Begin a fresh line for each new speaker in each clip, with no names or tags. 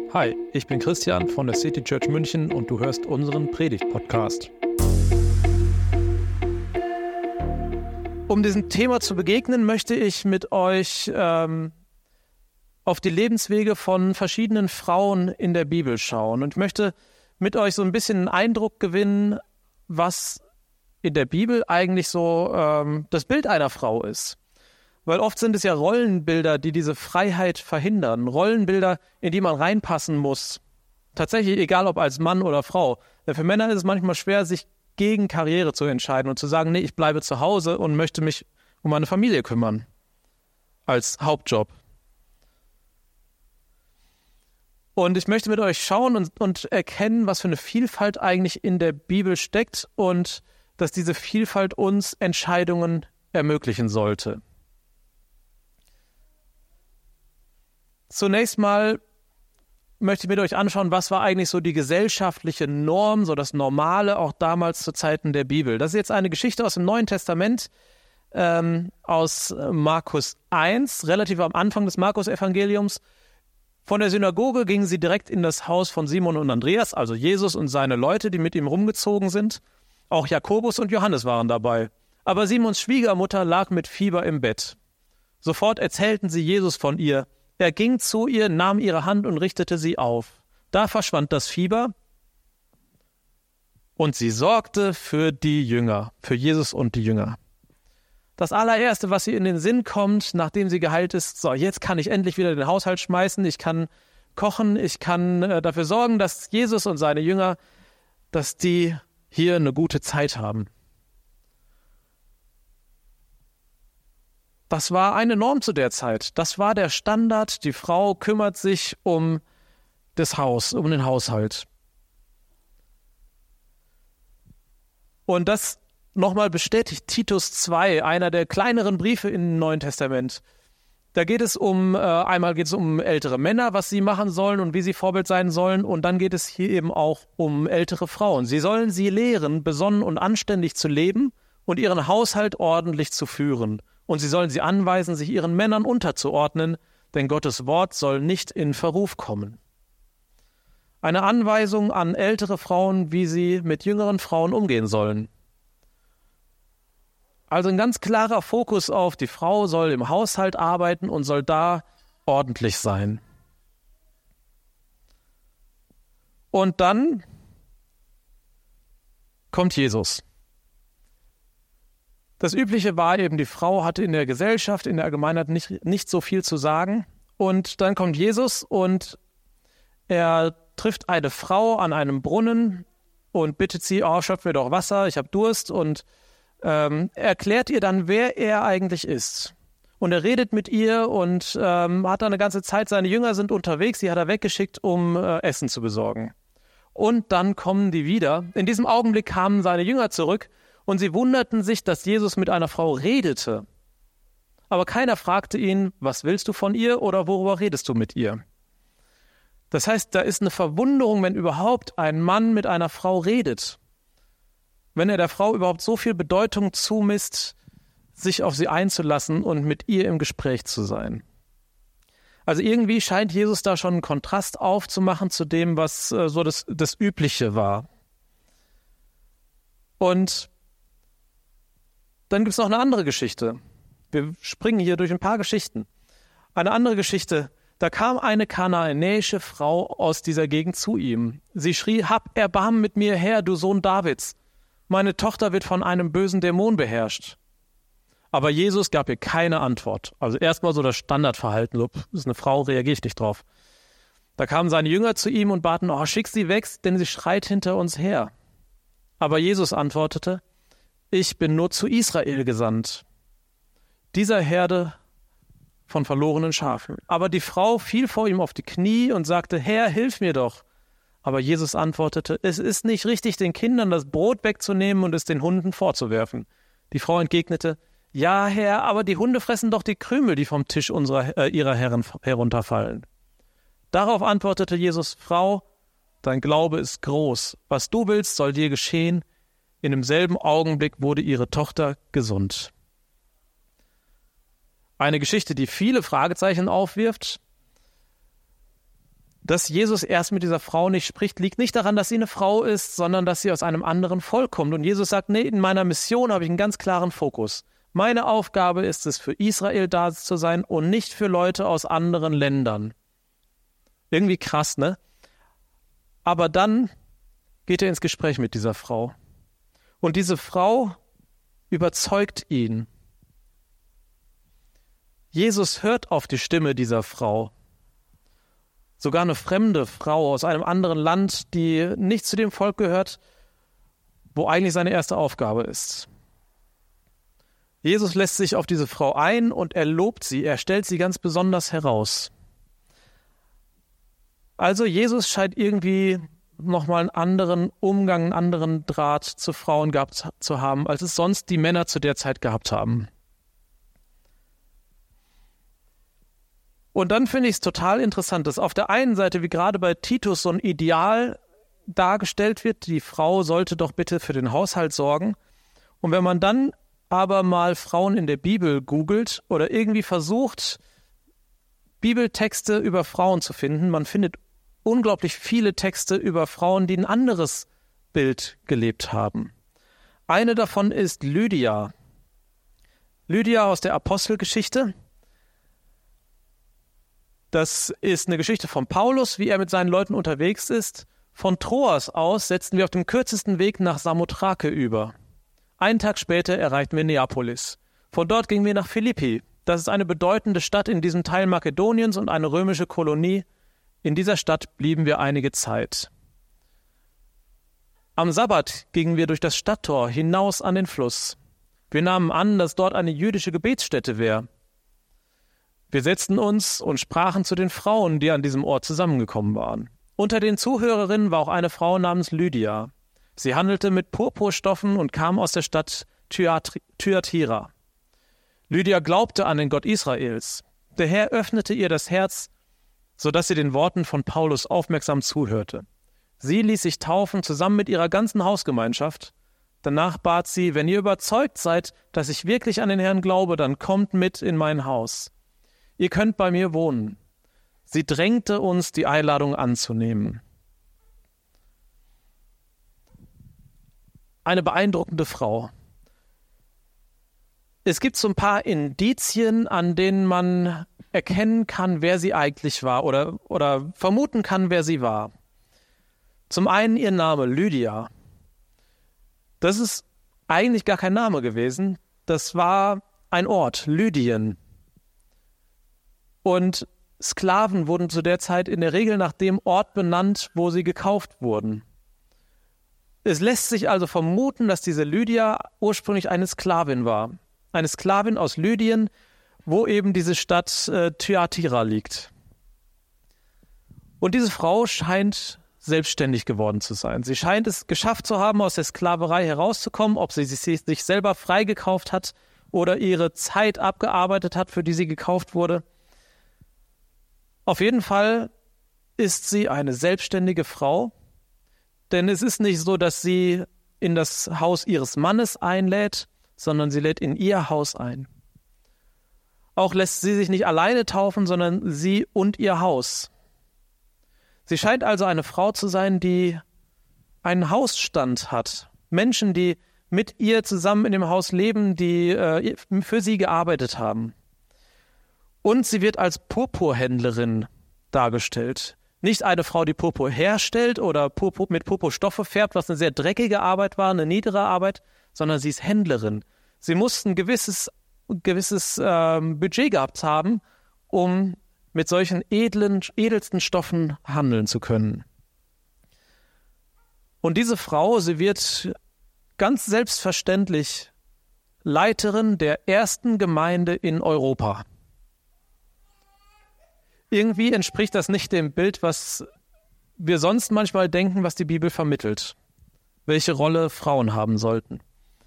Hi, ich bin Christian von der City Church München und du hörst unseren Predigt-Podcast. Um diesem Thema zu begegnen, möchte ich mit euch auf die Lebenswege von verschiedenen Frauen in der Bibel schauen. Und ich möchte mit euch so ein bisschen einen Eindruck gewinnen, was in der Bibel eigentlich so das Bild einer Frau ist. Weil oft sind es ja Rollenbilder, die diese Freiheit verhindern. Rollenbilder, in die man reinpassen muss. Tatsächlich egal, ob als Mann oder Frau. Denn für Männer ist es manchmal schwer, sich gegen Karriere zu entscheiden und zu sagen, nee, ich bleibe zu Hause und möchte mich um meine Familie kümmern. Als Hauptjob. Und ich möchte mit euch schauen und erkennen, was für eine Vielfalt eigentlich in der Bibel steckt und dass diese Vielfalt uns Entscheidungen ermöglichen sollte. Zunächst mal möchte ich mit euch anschauen, was war eigentlich so die gesellschaftliche Norm, so das Normale, auch damals zu Zeiten der Bibel. Das ist jetzt eine Geschichte aus dem Neuen Testament, aus Markus 1, relativ am Anfang des Markus-Evangeliums. Von der Synagoge gingen sie direkt in das Haus von Simon und Andreas, also Jesus und seine Leute, die mit ihm rumgezogen sind. Auch Jakobus und Johannes waren dabei. Aber Simons Schwiegermutter lag mit Fieber im Bett. Sofort erzählten sie Jesus von ihr. Er ging zu ihr, nahm ihre Hand und richtete sie auf. Da verschwand das Fieber und sie sorgte für die Jünger, für Jesus und die Jünger. Das allererste, was ihr in den Sinn kommt, nachdem sie geheilt ist, so, jetzt kann ich endlich wieder den Haushalt schmeißen, ich kann kochen, ich kann dafür sorgen, dass Jesus und seine Jünger, dass die hier eine gute Zeit haben. Das war eine Norm zu der Zeit. Das war der Standard. Die Frau kümmert sich um das Haus, um den Haushalt. Und das nochmal bestätigt Titus 2, einer der kleineren Briefe im Neuen Testament. Da geht es einmal geht es um ältere Männer, was sie machen sollen und wie sie Vorbild sein sollen. Und dann geht es hier eben auch um ältere Frauen. Sie sollen sie lehren, besonnen und anständig zu leben und ihren Haushalt ordentlich zu führen. Und sie sollen sie anweisen, sich ihren Männern unterzuordnen, denn Gottes Wort soll nicht in Verruf kommen. Eine Anweisung an ältere Frauen, wie sie mit jüngeren Frauen umgehen sollen. Also ein ganz klarer Fokus auf die Frau soll im Haushalt arbeiten und soll da ordentlich sein. Und dann kommt Jesus. Das Übliche war eben, die Frau hatte in der Gesellschaft, in der Allgemeinheit nicht so viel zu sagen. Und dann kommt Jesus und er trifft eine Frau an einem Brunnen und bittet sie, schöpf mir doch Wasser, ich habe Durst. Und erklärt ihr dann, wer er eigentlich ist. Und er redet mit ihr und hat dann eine ganze Zeit, seine Jünger sind unterwegs, die hat er weggeschickt, um Essen zu besorgen. Und dann kommen die wieder. In diesem Augenblick kamen seine Jünger zurück. Und sie wunderten sich, dass Jesus mit einer Frau redete. Aber keiner fragte ihn, was willst du von ihr oder worüber redest du mit ihr? Das heißt, da ist eine Verwunderung, wenn überhaupt ein Mann mit einer Frau redet. Wenn er der Frau überhaupt so viel Bedeutung zumisst, sich auf sie einzulassen und mit ihr im Gespräch zu sein. Also irgendwie scheint Jesus da schon einen Kontrast aufzumachen zu dem, was so das Übliche war. Und dann gibt es noch eine andere Geschichte. Wir springen hier durch ein paar Geschichten. Eine andere Geschichte, da kam eine kanaanäische Frau aus dieser Gegend zu ihm. Sie schrie, hab Erbarmen mit mir, Herr, du Sohn Davids. Meine Tochter wird von einem bösen Dämon beherrscht. Aber Jesus gab ihr keine Antwort. Also erstmal so das Standardverhalten, das ist eine Frau, reagiere ich nicht drauf. Da kamen seine Jünger zu ihm und baten, schick sie weg, denn sie schreit hinter uns her. Aber Jesus antwortete, ich bin nur zu Israel gesandt, dieser Herde von verlorenen Schafen. Aber die Frau fiel vor ihm auf die Knie und sagte, Herr, hilf mir doch. Aber Jesus antwortete, es ist nicht richtig, den Kindern das Brot wegzunehmen und es den Hunden vorzuwerfen. Die Frau entgegnete, ja, Herr, aber die Hunde fressen doch die Krümel, die vom Tisch ihrer Herren herunterfallen. Darauf antwortete Jesus, Frau, dein Glaube ist groß. Was du willst, soll dir geschehen. In demselben Augenblick wurde ihre Tochter gesund. Eine Geschichte, die viele Fragezeichen aufwirft. Dass Jesus erst mit dieser Frau nicht spricht, liegt nicht daran, dass sie eine Frau ist, sondern dass sie aus einem anderen Volk kommt. Und Jesus sagt, nee, in meiner Mission habe ich einen ganz klaren Fokus. Meine Aufgabe ist es, für Israel da zu sein und nicht für Leute aus anderen Ländern. Irgendwie krass, ne? Aber dann geht er ins Gespräch mit dieser Frau. Und diese Frau überzeugt ihn. Jesus hört auf die Stimme dieser Frau. Sogar eine fremde Frau aus einem anderen Land, die nicht zu dem Volk gehört, wo eigentlich seine erste Aufgabe ist. Jesus lässt sich auf diese Frau ein und er lobt sie, er stellt sie ganz besonders heraus. Also Jesus scheint irgendwie nochmal einen anderen Umgang, einen anderen Draht zu Frauen gehabt zu haben, als es sonst die Männer zu der Zeit gehabt haben. Und dann finde ich es total interessant, dass auf der einen Seite, wie gerade bei Titus, so ein Ideal dargestellt wird, die Frau sollte doch bitte für den Haushalt sorgen. Und wenn man dann aber mal Frauen in der Bibel googelt oder irgendwie versucht, Bibeltexte über Frauen zu finden, man findet unglaublich viele Texte über Frauen, die ein anderes Bild gelebt haben. Eine davon ist Lydia. Lydia aus der Apostelgeschichte. Das ist eine Geschichte von Paulus, wie er mit seinen Leuten unterwegs ist. Von Troas aus setzten wir auf dem kürzesten Weg nach Samothrake über. Einen Tag später erreichten wir Neapolis. Von dort gingen wir nach Philippi. Das ist eine bedeutende Stadt in diesem Teil Makedoniens und eine römische Kolonie. In dieser Stadt blieben wir einige Zeit. Am Sabbat gingen wir durch das Stadttor hinaus an den Fluss. Wir nahmen an, dass dort eine jüdische Gebetsstätte wäre. Wir setzten uns und sprachen zu den Frauen, die an diesem Ort zusammengekommen waren. Unter den Zuhörerinnen war auch eine Frau namens Lydia. Sie handelte mit Purpurstoffen und kam aus der Stadt Thyatira. Lydia glaubte an den Gott Israels. Der Herr öffnete ihr das Herz, sodass sie den Worten von Paulus aufmerksam zuhörte. Sie ließ sich taufen, zusammen mit ihrer ganzen Hausgemeinschaft. Danach bat sie, wenn ihr überzeugt seid, dass ich wirklich an den Herrn glaube, dann kommt mit in mein Haus. Ihr könnt bei mir wohnen. Sie drängte uns, die Einladung anzunehmen. Eine beeindruckende Frau. Es gibt so ein paar Indizien, an denen man erkennen kann, wer sie eigentlich war oder vermuten kann, wer sie war. Zum einen ihr Name, Lydia. Das ist eigentlich gar kein Name gewesen. Das war ein Ort, Lydien. Und Sklaven wurden zu der Zeit in der Regel nach dem Ort benannt, wo sie gekauft wurden. Es lässt sich also vermuten, dass diese Lydia ursprünglich eine Sklavin war. Eine Sklavin aus Lydien, wo eben diese Stadt Thyatira liegt. Und diese Frau scheint selbstständig geworden zu sein. Sie scheint es geschafft zu haben, aus der Sklaverei herauszukommen, ob sie sich selber freigekauft hat oder ihre Zeit abgearbeitet hat, für die sie gekauft wurde. Auf jeden Fall ist sie eine selbstständige Frau, denn es ist nicht so, dass sie in das Haus ihres Mannes einlädt, sondern sie lädt in ihr Haus ein. Auch lässt sie sich nicht alleine taufen, sondern sie und ihr Haus. Sie scheint also eine Frau zu sein, die einen Hausstand hat. Menschen, die mit ihr zusammen in dem Haus leben, die für sie gearbeitet haben. Und sie wird als Purpurhändlerin dargestellt. Nicht eine Frau, die Purpur herstellt oder mit Purpurstoffe färbt, was eine sehr dreckige Arbeit war, eine niedere Arbeit, sondern sie ist Händlerin. Sie mussten ein gewisses Budget gehabt haben, um mit solchen edelsten Stoffen handeln zu können. Und diese Frau, sie wird ganz selbstverständlich Leiterin der ersten Gemeinde in Europa. Irgendwie entspricht das nicht dem Bild, was wir sonst manchmal denken, was die Bibel vermittelt, welche Rolle Frauen haben sollten.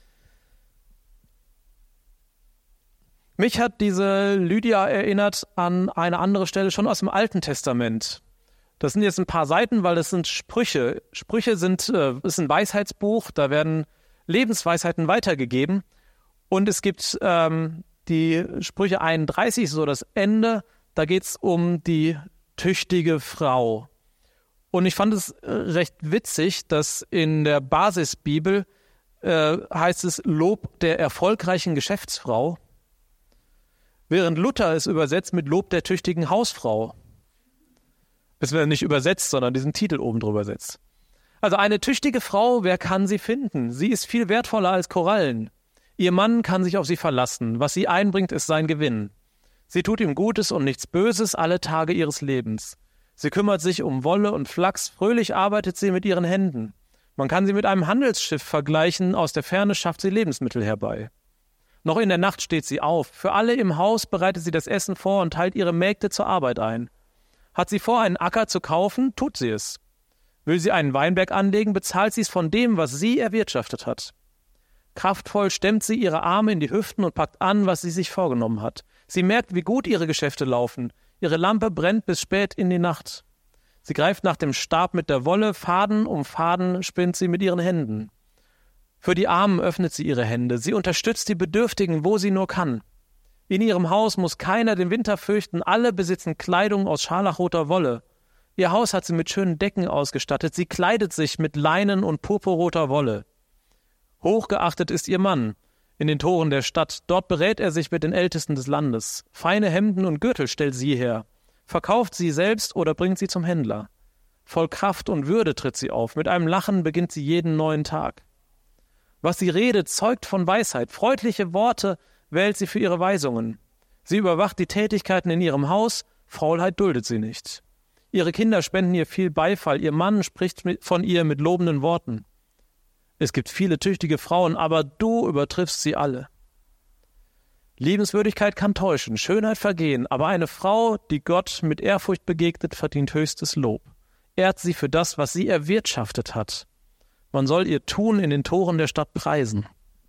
Mich hat diese Lydia erinnert an eine andere Stelle schon aus dem Alten Testament. Das sind jetzt ein paar Seiten, weil das sind Sprüche. Sprüche ist ein Weisheitsbuch, da werden Lebensweisheiten weitergegeben. Und es gibt die Sprüche 31, so das Ende. Da geht es um die tüchtige Frau. Und ich fand es recht witzig, dass in der Basisbibel heißt es Lob der erfolgreichen Geschäftsfrau, während Luther es übersetzt mit Lob der tüchtigen Hausfrau. Es wird nicht übersetzt, sondern diesen Titel oben drüber setzt. Also eine tüchtige Frau, wer kann sie finden? Sie ist viel wertvoller als Korallen. Ihr Mann kann sich auf sie verlassen. Was sie einbringt, ist sein Gewinn. Sie tut ihm Gutes und nichts Böses alle Tage ihres Lebens. Sie kümmert sich um Wolle und Flachs, fröhlich arbeitet sie mit ihren Händen. Man kann sie mit einem Handelsschiff vergleichen, aus der Ferne schafft sie Lebensmittel herbei. Noch in der Nacht steht sie auf. Für alle im Haus bereitet sie das Essen vor und teilt ihre Mägde zur Arbeit ein. Hat sie vor, einen Acker zu kaufen, tut sie es. Will sie einen Weinberg anlegen, bezahlt sie es von dem, was sie erwirtschaftet hat. Kraftvoll stemmt sie ihre Arme in die Hüften und packt an, was sie sich vorgenommen hat. Sie merkt, wie gut ihre Geschäfte laufen. Ihre Lampe brennt bis spät in die Nacht. Sie greift nach dem Stab mit der Wolle, Faden um Faden spinnt sie mit ihren Händen. Für die Armen öffnet sie ihre Hände. Sie unterstützt die Bedürftigen, wo sie nur kann. In ihrem Haus muss keiner den Winter fürchten. Alle besitzen Kleidung aus scharlachroter Wolle. Ihr Haus hat sie mit schönen Decken ausgestattet. Sie kleidet sich mit Leinen und purpurroter Wolle. Hochgeachtet ist ihr Mann in den Toren der Stadt. Dort berät er sich mit den Ältesten des Landes. Feine Hemden und Gürtel stellt sie her. Verkauft sie selbst oder bringt sie zum Händler. Voll Kraft und Würde tritt sie auf. Mit einem Lachen beginnt sie jeden neuen Tag. Was sie redet, zeugt von Weisheit. Freundliche Worte wählt sie für ihre Weisungen. Sie überwacht die Tätigkeiten in ihrem Haus. Faulheit duldet sie nicht. Ihre Kinder spenden ihr viel Beifall. Ihr Mann spricht von ihr mit lobenden Worten. Es gibt viele tüchtige Frauen, aber du übertriffst sie alle. Liebenswürdigkeit kann täuschen, Schönheit vergehen, aber eine Frau, die Gott mit Ehrfurcht begegnet, verdient höchstes Lob. Ehrt sie für das, was sie erwirtschaftet hat. Man soll ihr Tun in den Toren der Stadt preisen.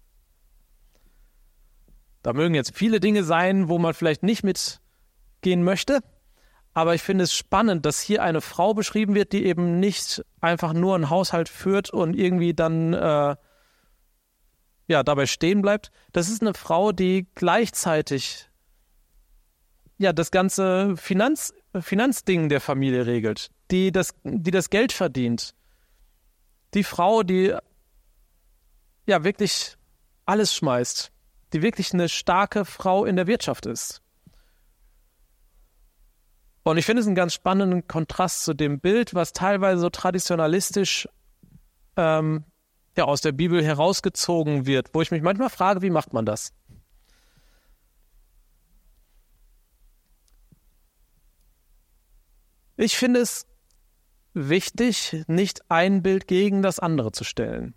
Da mögen jetzt viele Dinge sein, wo man vielleicht nicht mitgehen möchte, aber ich finde es spannend, dass hier eine Frau beschrieben wird, die eben nicht einfach nur einen Haushalt führt und irgendwie dann dabei stehen bleibt. Das ist eine Frau, die gleichzeitig das ganze Finanzding der Familie regelt, die das Geld verdient. Die Frau, die wirklich alles schmeißt, die wirklich eine starke Frau in der Wirtschaft ist. Und ich finde es einen ganz spannenden Kontrast zu dem Bild, was teilweise so traditionalistisch aus der Bibel herausgezogen wird, wo ich mich manchmal frage, wie macht man das? Ich finde es wichtig, nicht ein Bild gegen das andere zu stellen.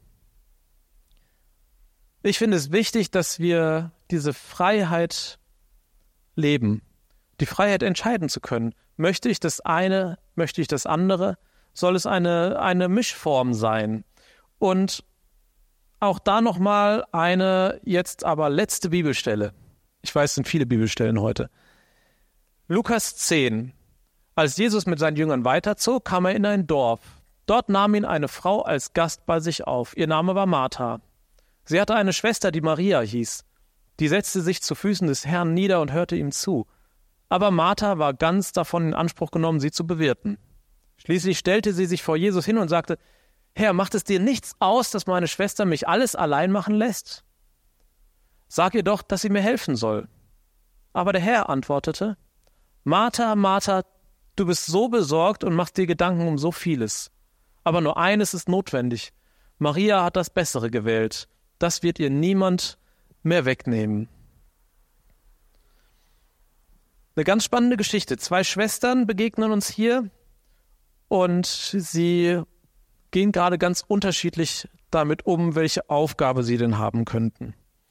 Ich finde es wichtig, dass wir diese Freiheit leben. Die Freiheit entscheiden zu können. Möchte ich das eine, möchte ich das andere? Soll es eine Mischform sein? Und auch da nochmal eine jetzt aber letzte Bibelstelle. Ich weiß, es sind viele Bibelstellen heute. Lukas 10. Als Jesus mit seinen Jüngern weiterzog, kam er in ein Dorf. Dort nahm ihn eine Frau als Gast bei sich auf. Ihr Name war Martha. Sie hatte eine Schwester, die Maria hieß. Die setzte sich zu Füßen des Herrn nieder und hörte ihm zu. Aber Martha war ganz davon in Anspruch genommen, sie zu bewirten. Schließlich stellte sie sich vor Jesus hin und sagte, Herr, macht es dir nichts aus, dass meine Schwester mich alles allein machen lässt? Sag ihr doch, dass sie mir helfen soll. Aber der Herr antwortete, Martha, Martha, du bist so besorgt und machst dir Gedanken um so vieles. Aber nur eines ist notwendig. Maria hat das Bessere gewählt. Das wird ihr niemand mehr wegnehmen. Eine ganz spannende Geschichte. 2 Schwestern begegnen uns hier und sie gehen gerade ganz unterschiedlich damit um, welche Aufgabe sie denn haben könnten.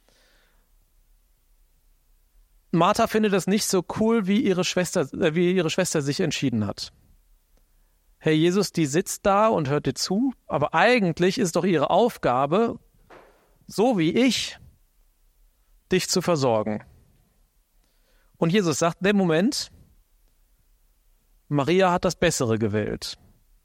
Martha findet das nicht so cool, wie ihre Schwester sich entschieden hat. Herr Jesus, die sitzt da und hört dir zu, aber eigentlich ist doch ihre Aufgabe, so wie ich, dich zu versorgen. Und Jesus sagt, in dem Moment, Maria hat das Bessere gewählt.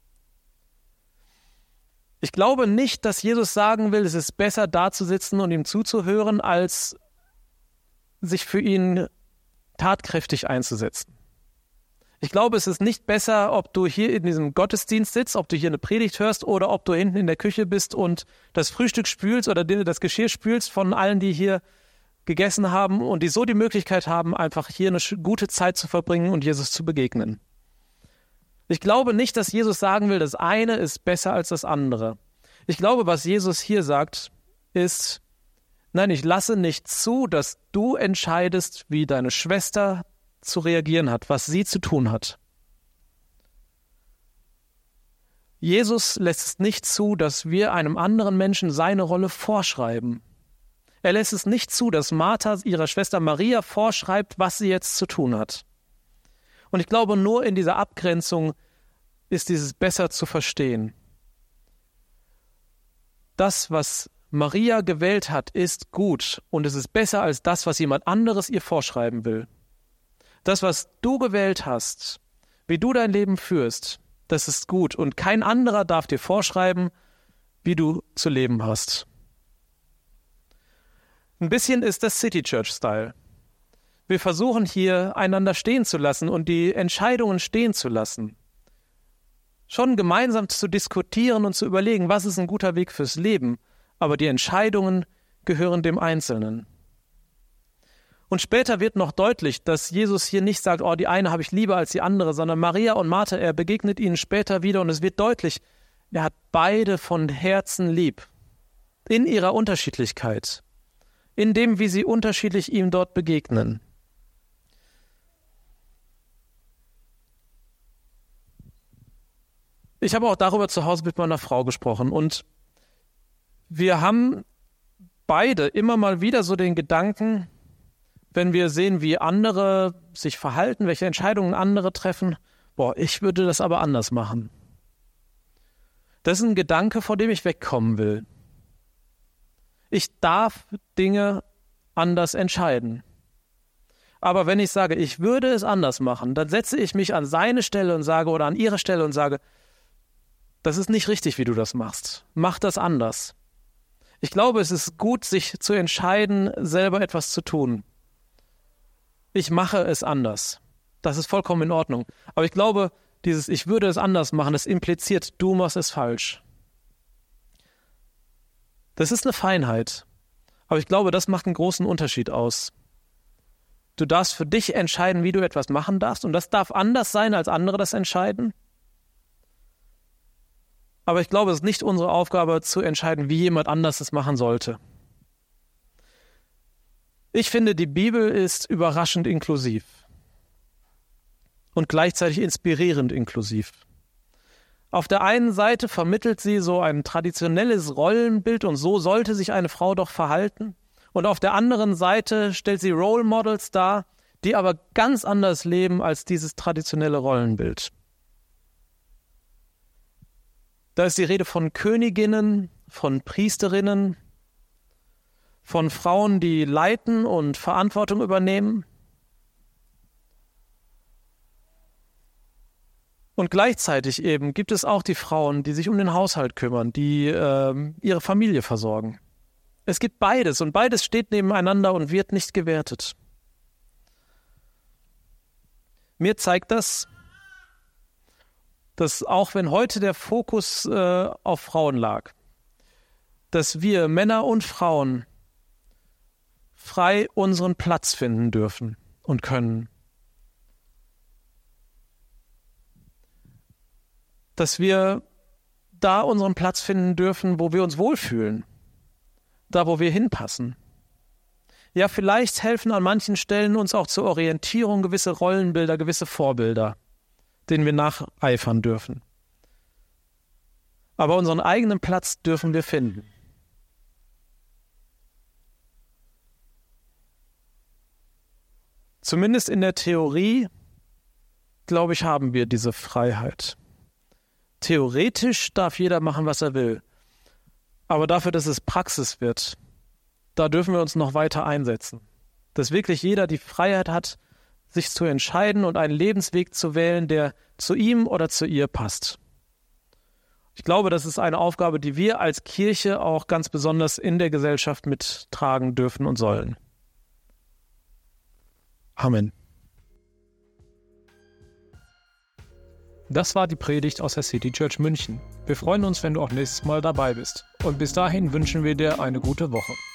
Ich glaube nicht, dass Jesus sagen will, es ist besser, da zu sitzen und ihm zuzuhören, als sich für ihn tatkräftig einzusetzen. Ich glaube, es ist nicht besser, ob du hier in diesem Gottesdienst sitzt, ob du hier eine Predigt hörst oder ob du hinten in der Küche bist und das Frühstück spülst oder das Geschirr spülst von allen, die hier gegessen haben und die so die Möglichkeit haben, einfach hier eine gute Zeit zu verbringen und Jesus zu begegnen. Ich glaube nicht, dass Jesus sagen will, das eine ist besser als das andere. Ich glaube, was Jesus hier sagt, ist, nein, ich lasse nicht zu, dass du entscheidest, wie deine Schwester zu reagieren hat, was sie zu tun hat. Jesus lässt es nicht zu, dass wir einem anderen Menschen seine Rolle vorschreiben. Er lässt es nicht zu, dass Martha ihrer Schwester Maria vorschreibt, was sie jetzt zu tun hat. Und ich glaube, nur in dieser Abgrenzung ist dieses besser zu verstehen. Das, was Maria gewählt hat, ist gut und es ist besser als das, was jemand anderes ihr vorschreiben will. Das, was du gewählt hast, wie du dein Leben führst, das ist gut und kein anderer darf dir vorschreiben, wie du zu leben hast. Ein bisschen ist das City Church-Style. Wir versuchen hier, einander stehen zu lassen und die Entscheidungen stehen zu lassen. Schon gemeinsam zu diskutieren und zu überlegen, was ist ein guter Weg fürs Leben, aber die Entscheidungen gehören dem Einzelnen. Und später wird noch deutlich, dass Jesus hier nicht sagt, oh, die eine habe ich lieber als die andere, sondern Maria und Martha, er begegnet ihnen später wieder und es wird deutlich, er hat beide von Herzen lieb. In ihrer Unterschiedlichkeit. In dem, wie sie unterschiedlich ihm dort begegnen. Ich habe auch darüber zu Hause mit meiner Frau gesprochen und wir haben beide immer mal wieder so den Gedanken, wenn wir sehen, wie andere sich verhalten, welche Entscheidungen andere treffen, ich würde das aber anders machen. Das ist ein Gedanke, vor dem ich wegkommen will. Ich darf Dinge anders entscheiden. Aber wenn ich sage, ich würde es anders machen, dann setze ich mich an seine Stelle und sage, oder an ihre Stelle und sage, das ist nicht richtig, wie du das machst. Mach das anders. Ich glaube, es ist gut, sich zu entscheiden, selber etwas zu tun. Ich mache es anders. Das ist vollkommen in Ordnung. Aber ich glaube, dieses Ich würde es anders machen, das impliziert, du machst es falsch. Das ist eine Feinheit. Aber ich glaube, das macht einen großen Unterschied aus. Du darfst für dich entscheiden, wie du etwas machen darfst. Und das darf anders sein, als andere das entscheiden. Aber ich glaube, es ist nicht unsere Aufgabe, zu entscheiden, wie jemand anders es machen sollte. Ich finde, die Bibel ist überraschend inklusiv und gleichzeitig inspirierend inklusiv. Auf der einen Seite vermittelt sie so ein traditionelles Rollenbild und so sollte sich eine Frau doch verhalten. Und auf der anderen Seite stellt sie Role Models dar, die aber ganz anders leben als dieses traditionelle Rollenbild. Da ist die Rede von Königinnen, von Priesterinnen, von Frauen, die leiten und Verantwortung übernehmen. Und gleichzeitig eben gibt es auch die Frauen, die sich um den Haushalt kümmern, die ihre Familie versorgen. Es gibt beides und beides steht nebeneinander und wird nicht gewertet. Mir zeigt das, dass auch wenn heute der Fokus auf Frauen lag, dass wir Männer und Frauen frei unseren Platz finden dürfen und können. Dass wir da unseren Platz finden dürfen, wo wir uns wohlfühlen, da wo wir hinpassen. Ja, vielleicht helfen an manchen Stellen uns auch zur Orientierung gewisse Rollenbilder, gewisse Vorbilder, denen wir nacheifern dürfen. Aber unseren eigenen Platz dürfen wir finden. Zumindest in der Theorie, glaube ich, haben wir diese Freiheit. Theoretisch darf jeder machen, was er will. Aber dafür, dass es Praxis wird, da dürfen wir uns noch weiter einsetzen. Dass wirklich jeder die Freiheit hat, sich zu entscheiden und einen Lebensweg zu wählen, der zu ihm oder zu ihr passt. Ich glaube, das ist eine Aufgabe, die wir als Kirche auch ganz besonders in der Gesellschaft mittragen dürfen und sollen. Amen. Das war die Predigt aus der City Church München. Wir freuen uns, wenn du auch nächstes Mal dabei bist. Und bis dahin wünschen wir dir eine gute Woche.